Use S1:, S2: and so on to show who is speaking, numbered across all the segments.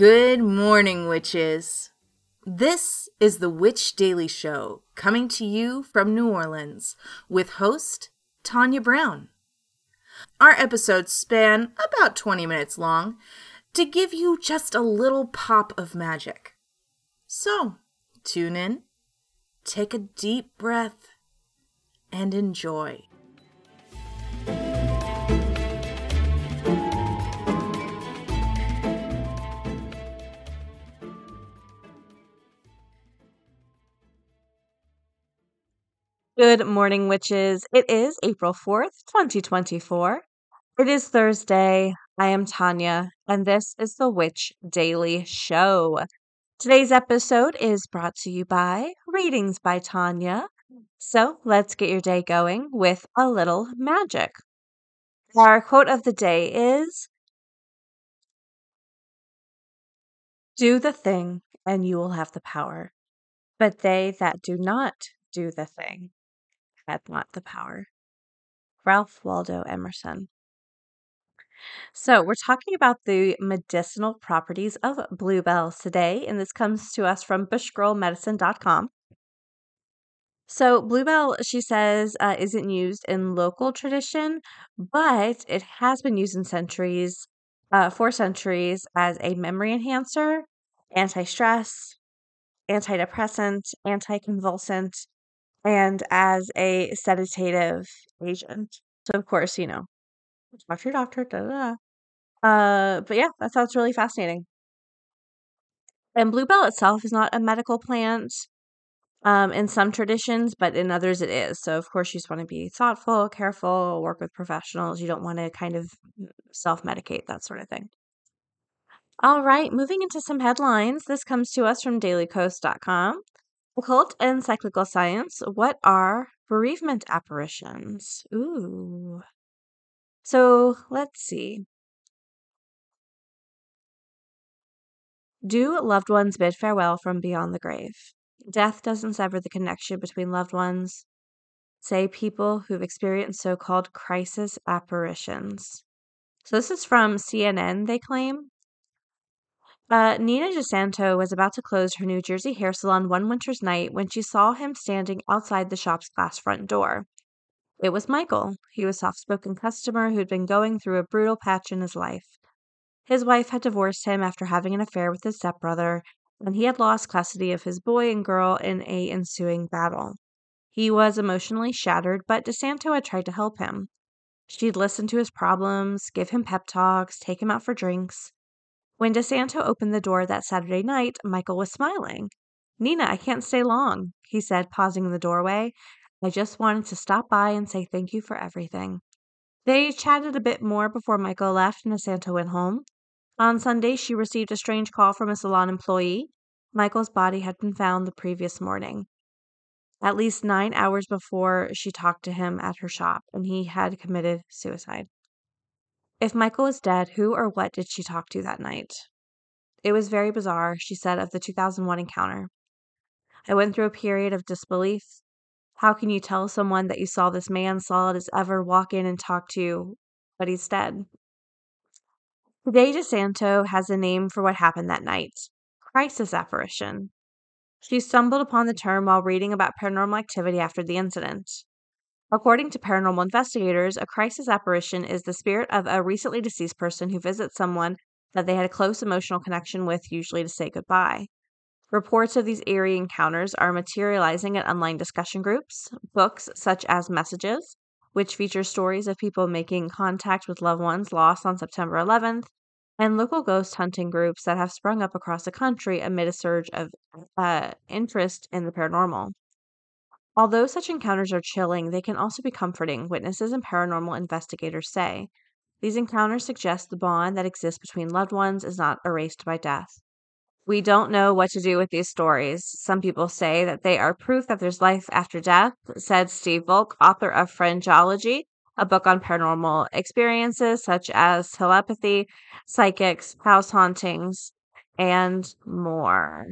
S1: Good morning, witches. This is the Witch Daily Show, coming to you from New Orleans, with host Tanya Brown. Our episodes span about 20 minutes long to give you just a little pop of magic. So, tune in, take a deep breath, and enjoy.
S2: Good morning, witches. It is April 4th, 2024. It is Thursday. I am Tanya, and this is the Witch Daily Show. Today's episode is brought to you by Readings by Tanya. So let's get your day going with a little magic. Our quote of the day is, "Do the thing, and you will have the power. But they that do not do the thing have not the power." Ralph Waldo Emerson. So, we're talking about the medicinal properties of bluebells today, and this comes to us from bushgirlmedicine.com. So, bluebell, she says, isn't used in local tradition, but it has been used in for centuries as a memory enhancer, anti-stress, antidepressant, anticonvulsant, and as a sedative agent. So, of course, talk to your doctor, da da da. But yeah, that sounds really fascinating. And bluebell itself is not a medical plant in some traditions, but in others it is. So, of course, you just want to be thoughtful, careful, work with professionals. You don't want to kind of self-medicate, that sort of thing. All right, moving into some headlines. This comes to us from dailycoast.com. Occult and cyclical science. What are bereavement apparitions? Ooh. So, let's see. Do loved ones bid farewell from beyond the grave? Death doesn't sever the connection between loved ones, say people who've experienced so-called crisis apparitions. So this is from CNN, they claim. Nina DeSanto was about to close her New Jersey hair salon one winter's night when she saw him standing outside the shop's glass front door. It was Michael. He was a soft-spoken customer who'd been going through a brutal patch in his life. His wife had divorced him after having an affair with his stepbrother, and he had lost custody of his boy and girl in an ensuing battle. He was emotionally shattered, but DeSanto had tried to help him. She'd listen to his problems, give him pep talks, take him out for drinks. When DeSanto opened the door that Saturday night, Michael was smiling. "Nina, I can't stay long," he said, pausing in the doorway. "I just wanted to stop by and say thank you for everything." They chatted a bit more before Michael left and DeSanto went home. On Sunday, she received a strange call from a salon employee. Michael's body had been found the previous morning, at least 9 hours before she talked to him at her shop, and he had committed suicide. If Michael was dead, who or what did she talk to that night? "It was very bizarre," she said of the 2001 encounter. "I went through a period of disbelief. How can you tell someone that you saw this man solid as ever walk in and talk to you, but he's dead?" Today, DeSanto has a name for what happened that night: crisis apparition. She stumbled upon the term while reading about paranormal activity after the incident. According to paranormal investigators, a crisis apparition is the spirit of a recently deceased person who visits someone that they had a close emotional connection with, usually to say goodbye. Reports of these eerie encounters are materializing in online discussion groups, books such as Messages, which features stories of people making contact with loved ones lost on September 11th, and local ghost hunting groups that have sprung up across the country amid a surge of interest in the paranormal. Although such encounters are chilling, they can also be comforting, witnesses and paranormal investigators say. These encounters suggest the bond that exists between loved ones is not erased by death. "We don't know what to do with these stories. Some people say that they are proof that there's life after death," said Steve Volk, author of Fringeology, a book on paranormal experiences such as telepathy, psychics, house hauntings, and more.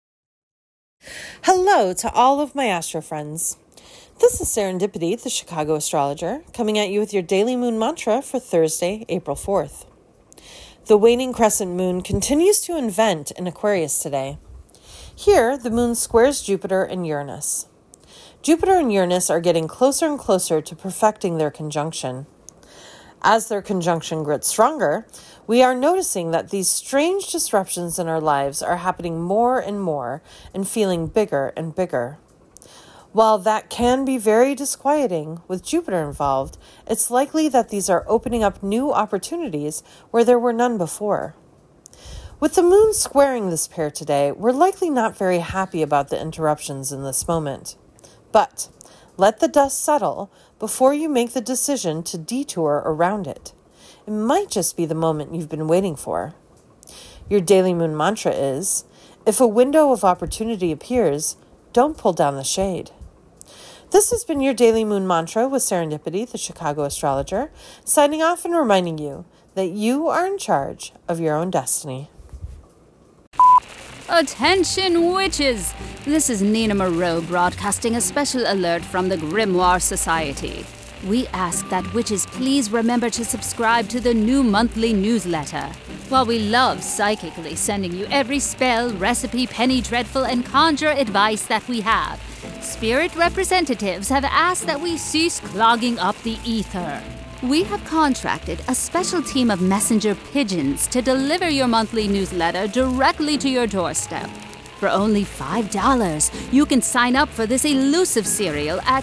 S3: Hello to all of my astro friends. This is Serendipity, the Chicago astrologer, coming at you with your daily moon mantra for Thursday, April 4th. The waning crescent moon continues to invent in Aquarius today. Here, the moon squares Jupiter and Uranus. Jupiter and Uranus are getting closer and closer to perfecting their conjunction. As their conjunction gets stronger, we are noticing that these strange disruptions in our lives are happening more and more and feeling bigger and bigger. While that can be very disquieting with Jupiter involved, it's likely that these are opening up new opportunities where there were none before. With the moon squaring this pair today, we're likely not very happy about the interruptions in this moment. But let the dust settle before you make the decision to detour around it. It might just be the moment you've been waiting for. Your daily moon mantra is, if a window of opportunity appears, don't pull down the shade. This has been your daily moon mantra with Serendipity, the Chicago astrologer, signing off and reminding you that you are in charge of your own destiny.
S4: Attention witches! This is Nina Moreau broadcasting a special alert from the Grimoire Society. We ask that witches please remember to subscribe to the new monthly newsletter. While we love psychically sending you every spell, recipe, penny dreadful, and conjure advice that we have, spirit representatives have asked that we cease clogging up the ether. We have contracted a special team of messenger pigeons to deliver your monthly newsletter directly to your doorstep. For only $5, you can sign up for this elusive serial at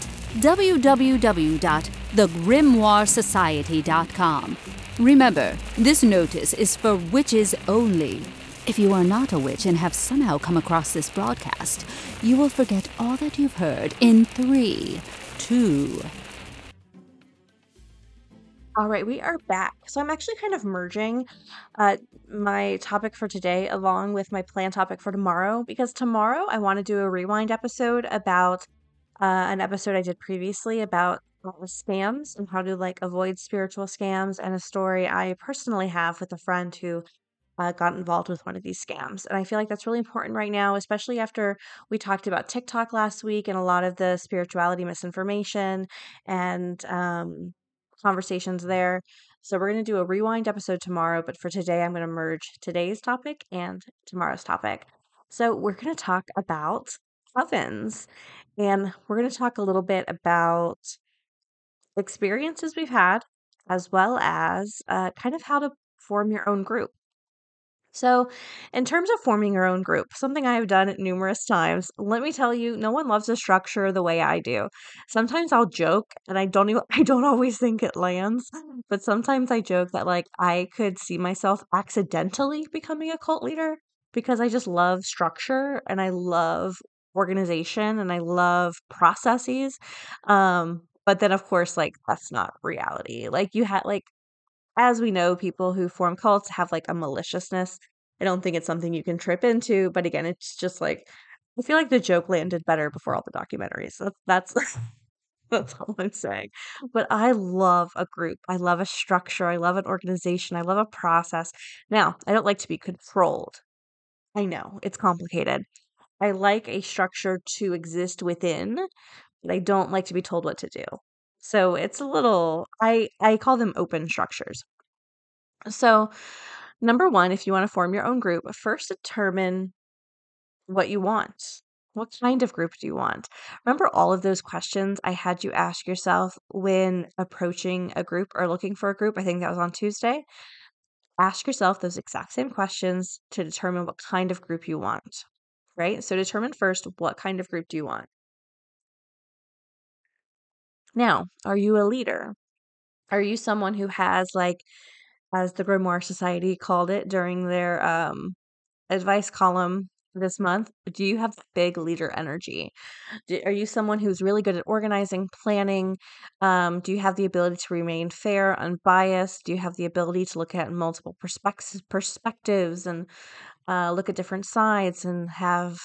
S4: www.thegrimoiresociety.com. Remember, this notice is for witches only. If you are not a witch and have somehow come across this broadcast, you will forget all that you've heard in 3, 2,
S2: All right, we are back. So I'm actually kind of merging my topic for today along with my planned topic for tomorrow, because tomorrow I want to do a rewind episode about an episode I did previously about scams and how to avoid spiritual scams, and a story I personally have with a friend who got involved with one of these scams. And I feel like that's really important right now, especially after we talked about TikTok last week and a lot of the spirituality misinformation and conversations there. So we're going to do a rewind episode tomorrow, but for today, I'm going to merge today's topic and tomorrow's topic. So we're going to talk about covens, and we're going to talk a little bit about experiences we've had, as well as kind of how to form your own group. So, in terms of forming your own group, something I have done numerous times, let me tell you, no one loves a structure the way I do. Sometimes I'll joke, and I don't always think it lands, but sometimes I joke that I could see myself accidentally becoming a cult leader because I just love structure and I love organization and I love processes. But then of course, that's not reality. You had as we know, people who form cults have a maliciousness. I don't think it's something you can trip into, but again, it's just I feel like the joke landed better before all the documentaries. That's that's all I'm saying. But I love a group. I love a structure. I love an organization. I love a process. Now, I don't like to be controlled. I know it's complicated. I like a structure to exist within, but I don't like to be told what to do. So it's a little, I call them open structures. So, number one, if you want to form your own group, first determine what you want. What kind of group do you want? Remember all of those questions I had you ask yourself when approaching a group or looking for a group? I think that was on Tuesday. Ask yourself those exact same questions to determine what kind of group you want, right? So, determine first what kind of group do you want. Now, are you a leader? Are you someone who has, as the Grimoire Society called it during their advice column this month, do you have big leader energy? Are you someone who's really good at organizing, planning? Do you have the ability to remain fair, unbiased? Do you have the ability to look at multiple perspectives and look at different sides and have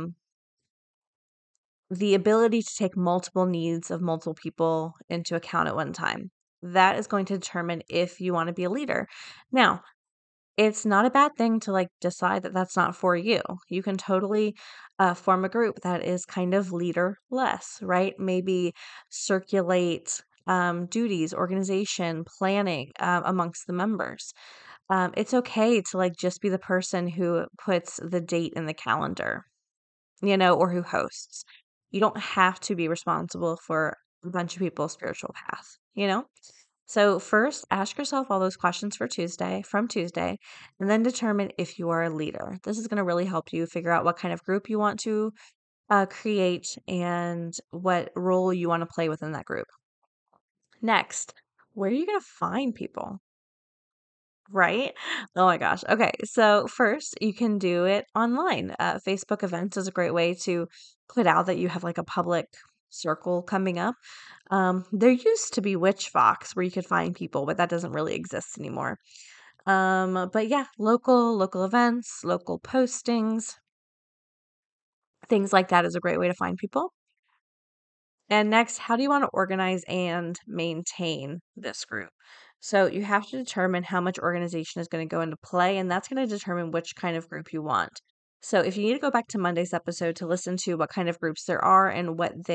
S2: the ability to take multiple needs of multiple people into account at one time? That is going to determine if you want to be a leader. Now, it's not a bad thing to decide that that's not for you. You can totally form a group that is kind of leaderless, right? Maybe circulate duties, organization, planning amongst the members. It's okay to like just be the person who puts the date in the calendar, or who hosts. You don't have to be responsible for a bunch of people's spiritual path. So first, ask yourself all those questions from Tuesday, and then determine if you are a leader. This is going to really help you figure out what kind of group you want to create and what role you want to play within that group. Next, where are you going to find people? Right? Oh my gosh. Okay. So, first, you can do it online. Facebook events is a great way to put out that you have like a public circle coming up. There used to be Witchfox where you could find people, but that doesn't really exist anymore. But yeah, local events, local postings, things like that is a great way to find people. And next, how do you want to organize and maintain this group? So you have to determine how much organization is going to go into play, and that's going to determine which kind of group you want. So if you need to go back to Monday's episode to listen to what kind of groups there are and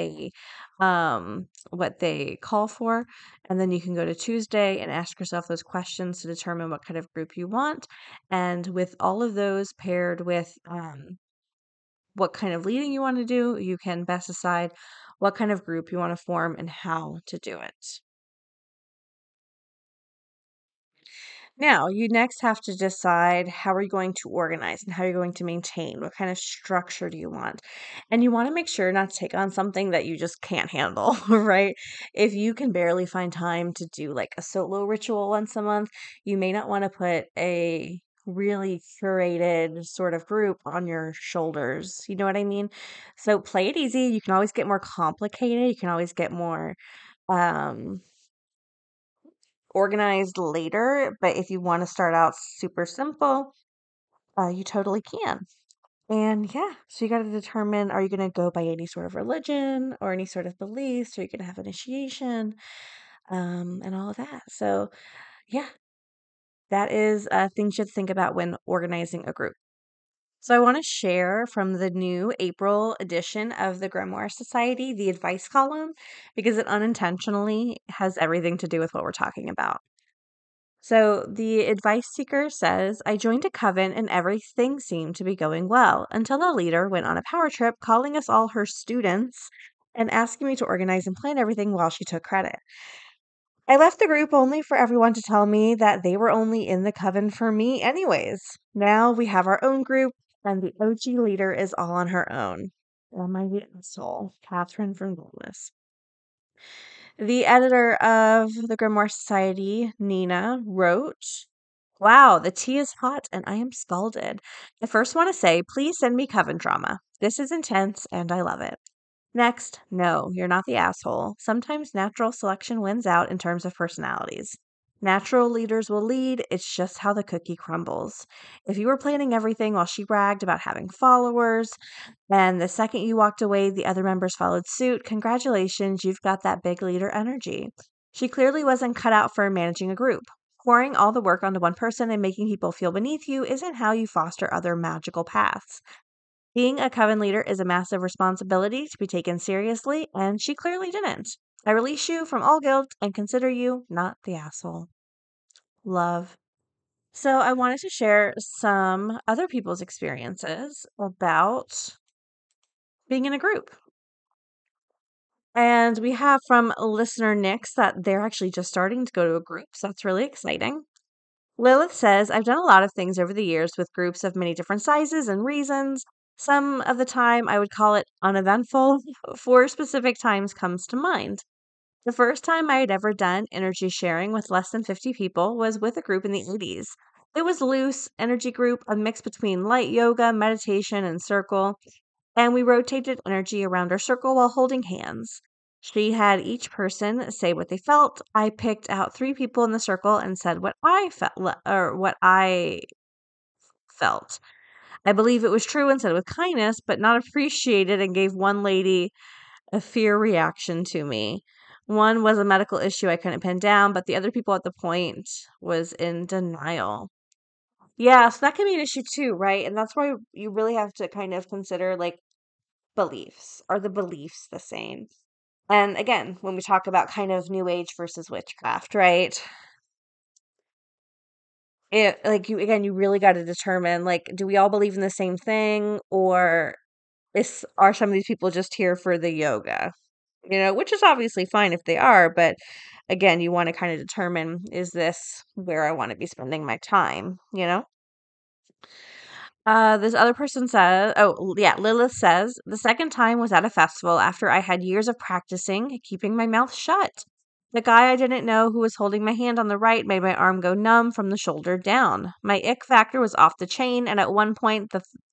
S2: what they call for, and then you can go to Tuesday and ask yourself those questions to determine what kind of group you want. And with all of those paired with what kind of leading you want to do, you can best decide what kind of group you want to form and how to do it. Now, you next have to decide how are you going to organize and how you're going to maintain. What kind of structure do you want? And you want to make sure not to take on something that you just can't handle, right? If you can barely find time to do like a solo ritual once a month, you may not want to put a really curated sort of group on your shoulders. You know what I mean? So play it easy. You can always get more complicated. You can always get more um organized later, but if you want to start out super simple, you totally can. And yeah, so you got to determine, are you going to go by any sort of religion or any sort of beliefs? Are you going to have initiation, and all of that? So yeah, that is things you have to think about when organizing a group. So I want to share from the new April edition of the Grimoire Society, the advice column, because it unintentionally has everything to do with what we're talking about. So the advice seeker says, I joined a coven and everything seemed to be going well until the leader went on a power trip, calling us all her students and asking me to organize and plan everything while she took credit. I left the group only for everyone to tell me that they were only in the coven for me anyways. Now we have our own group and the OG leader is all on her own. Am I the asshole? Catherine from Goldness. The editor of the Grimoire Society, Nina, wrote, Wow, the tea is hot and I am scalded. I first want to say, please send me coven drama. This is intense and I love it. Next, no, you're not the asshole. Sometimes natural selection wins out in terms of personalities. Natural leaders will lead, it's just how the cookie crumbles. If you were planning everything while she bragged about having followers, and the second you walked away, the other members followed suit, congratulations, you've got that big leader energy. She clearly wasn't cut out for managing a group. Pouring all the work onto one person and making people feel beneath you isn't how you foster other magical paths. Being a coven leader is a massive responsibility to be taken seriously, and she clearly didn't. I release you from all guilt and consider you not the asshole. Love. So, I wanted to share some other people's experiences about being in a group. And we have from listener Nix that they're actually just starting to go to a group, so that's really exciting. Lilith says, I've done a lot of things over the years with groups of many different sizes and reasons. Some of the time I would call it uneventful. 4 specific times comes to mind. The first time I had ever done energy sharing with less than 50 people was with a group in the 80s. It was loose, energy group, a mix between light yoga, meditation, and circle, and we rotated energy around our circle while holding hands. She had each person say what they felt. I picked out 3 people in the circle and said what I felt. I believe it was true and said it with kindness, but not appreciated, and gave one lady a fear reaction to me. One was a medical issue I couldn't pin down, but the other people at the point was in denial. Yeah, so that can be an issue too, right? And that's why you really have to kind of consider like beliefs. Are the beliefs the same? And again, when we talk about kind of new age versus witchcraft, right? you really got to determine, like, do we all believe in the same thing, or are some of these people just here for the yoga? Which is obviously fine if they are, but again, you want to kind of determine, is this where I want to be spending my time? This other person says, oh, yeah, Lilith says, the second time was at a festival after I had years of practicing keeping my mouth shut. The guy I didn't know who was holding my hand on the right made my arm go numb from the shoulder down. My ick factor was off the chain, and at one point,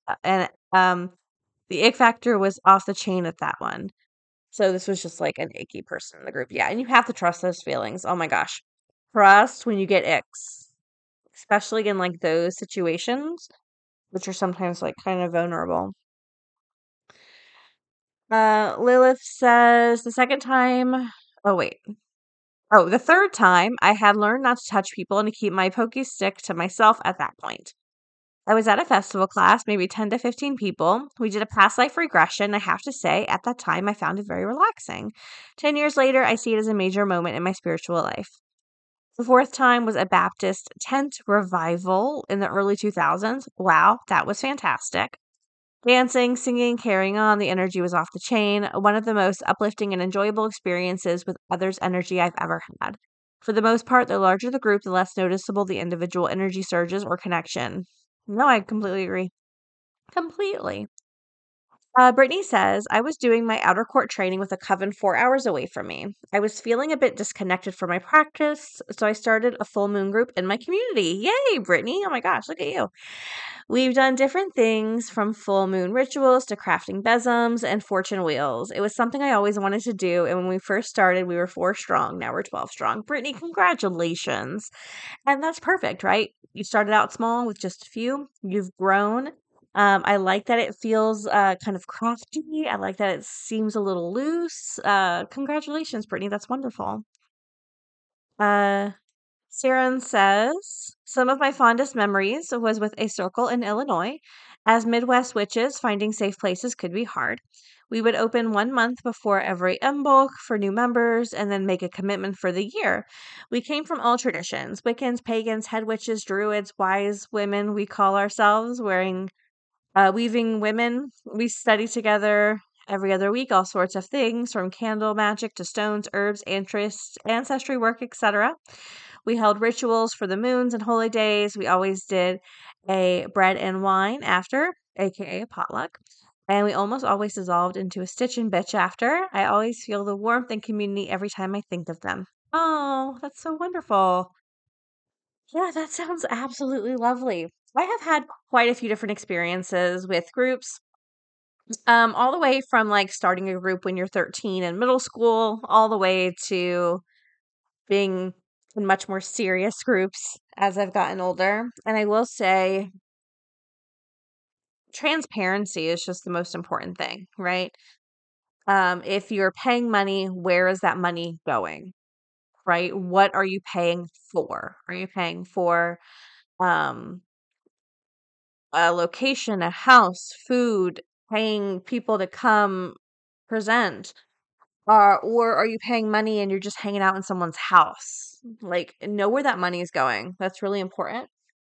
S2: the ick factor was off the chain at that one. So this was just like an icky person in the group. Yeah, and you have to trust those feelings. Oh my gosh. Trust when you get icks, especially in like those situations, which are sometimes like kind of vulnerable. Lilith says the second time, oh wait. Oh, the third time I had learned not to touch people and to keep my pokey stick to myself at that point. I was at a festival class, maybe 10 to 15 people. We did a past life regression. I have to say, at that time, I found it very relaxing. 10 years later, I see it as a major moment in my spiritual life. The fourth time was a Baptist tent revival in the early 2000s. Wow, that was fantastic. Dancing, singing, carrying on, the energy was off the chain. One of the most uplifting and enjoyable experiences with others' energy I've ever had. For the most part, the larger the group, the less noticeable the individual energy surges or connection. No, I completely agree. Completely. Brittany says, I was doing my outer court training with a coven 4 hours away from me. I was feeling a bit disconnected from my practice, so I started a full moon group in my community. Yay, Brittany. Oh my gosh, look at you. We've done different things from full moon rituals to crafting besoms and fortune wheels. It was something I always wanted to do, and when we first started, we were 4 strong. Now we're 12 strong. Brittany, congratulations. And that's perfect, right? You started out small with just a few. You've grown. I like that it feels kind of crafty. I like that it seems a little loose. Congratulations, Brittany. That's wonderful. Saren says, some of my fondest memories was with a circle in Illinois. As Midwest witches, finding safe places could be hard. We would open 1 month before every Imbolc for new members and then make a commitment for the year. We came from all traditions Wiccans, pagans, head witches, druids, wise women, we call ourselves, weaving women. We study together every other week, all sorts of things from candle magic to stones, herbs, ancestry work, etc. We held rituals for the moons and holy days. We always did a bread and wine after, aka potluck. And we almost always dissolved into a stitch and bitch after. I always feel the warmth and community every time I think of them. Oh, that's so wonderful. Yeah, that sounds absolutely lovely. I have had quite a few different experiences with groups. All the way from like starting a group when you're 13 in middle school, all the way to being in much more serious groups as I've gotten older. And I will say, transparency is just the most important thing, right? If you're paying money, where is that money going? Right? What are you paying for? Are you paying for um, a location, a house, food, paying people to come present? Or are you paying money and you're just hanging out in someone's house? Like, know where that money is going. That's really important.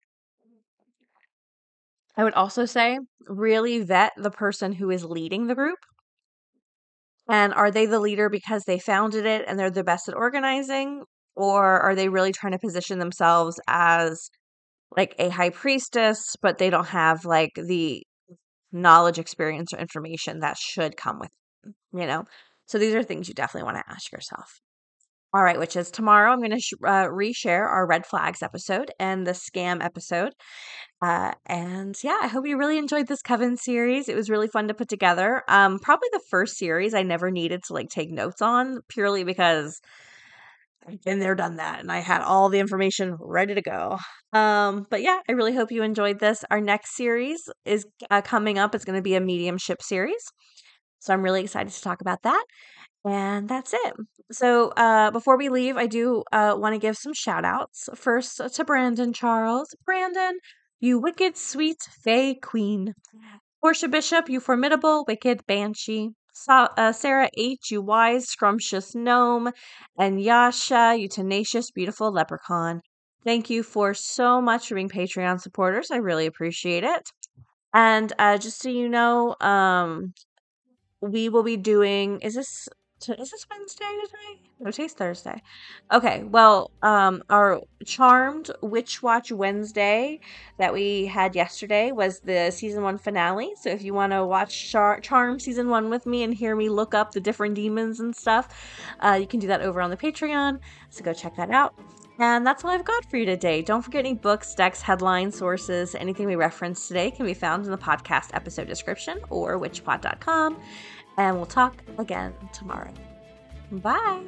S2: I would also say really vet the person who is leading the group. And are they the leader because they founded it and they're the best at organizing? Or are they really trying to position themselves as like a high priestess, but they don't have like the knowledge, experience, or information that should come with them? So these are things you definitely want to ask yourself. All right, which is tomorrow I'm going to reshare our red flags episode and the scam episode. And yeah, I hope you really enjoyed this Coven series. It was really fun to put together. Probably the first series I never needed to like take notes on purely because I've been there, done that, and I had all the information ready to go. But yeah, I really hope you enjoyed this. Our next series is coming up. It's going to be a mediumship series. So I'm really excited to talk about that. And that's it. So before we leave, I do want to give some shout outs. First to Brandon Charles. Brandon, you wicked, sweet, fey queen. Portia Bishop, you formidable, wicked banshee. Sarah H., you wise, scrumptious gnome. And Yasha, you tenacious, beautiful leprechaun. Thank you for so much for being Patreon supporters. I really appreciate it. And just so you know, we will be doing. Is this Wednesday today? No, today's Thursday. Okay, well, our Charmed Witch Watch Wednesday that we had yesterday was the season 1 finale. So if you want to watch Charmed season 1 with me and hear me look up the different demons and stuff, you can do that over on the Patreon. So go check that out. And that's all I've got for you today. Don't forget any books, decks, headlines, sources, anything we referenced today can be found in the podcast episode description or witchpod.com. And we'll talk again tomorrow. Bye.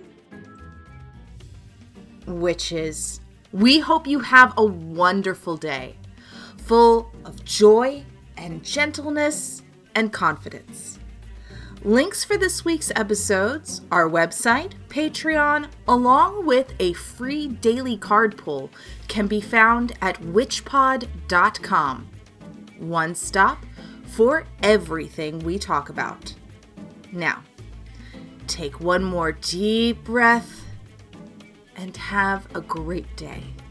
S1: Witches, we hope you have a wonderful day, full of joy and gentleness and confidence. Links for this week's episodes, our website, Patreon, along with a free daily card pull can be found at witchpod.com. One stop for everything we talk about. Now, take one more deep breath and have a great day.